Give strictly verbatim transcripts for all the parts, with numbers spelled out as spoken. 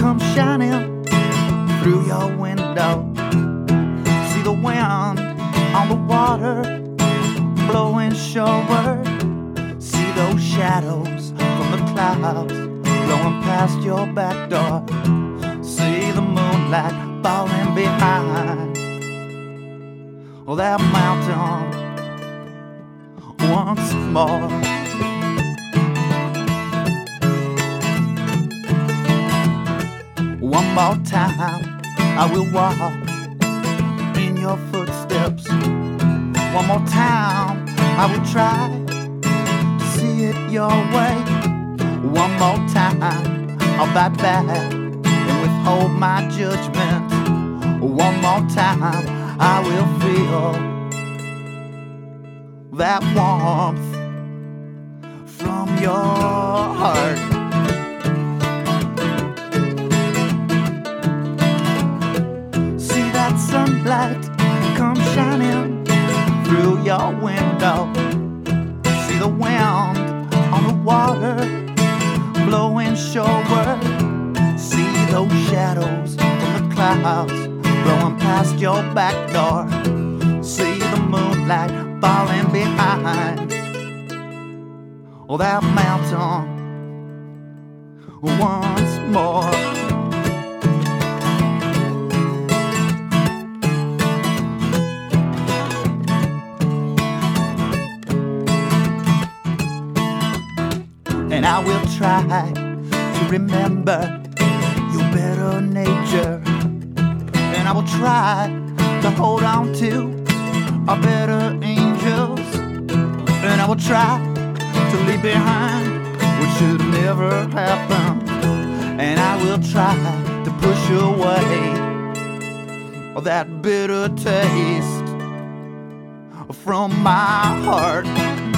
come shining through your window. See the wind on the water blowing shoreward. See those shadows from the clouds blowing past your back door. See the moonlight falling behind oh, that mountain once more. One more time I will walk in your footsteps. One more time I will try to see it your way. One more time I'll bite back and withhold my judgment. One more time I will feel that warmth from your heart. See that sunlight come shining through your window. See the wind on the water blowing shoreward. See those shadows from the clouds blowing past your back door. See the moonlight falling behind oh, that mountain once more. And I will try to remember your better nature. And I will try to hold on to our better angels. And I will try to leave behind what should never happen. And I will try to push away that bitter taste from my heart.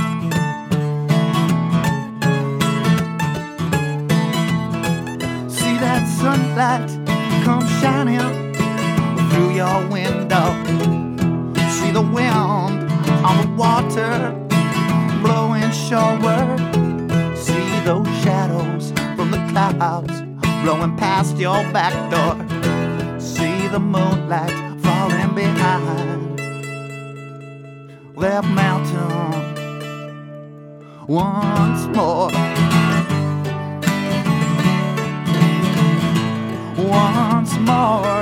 See that sunlight come shining through your window. See the wind on the water blowing shoreward. See those shadows from the clouds blowing past your back door. See the moonlight falling behind that mountain once more. Once more.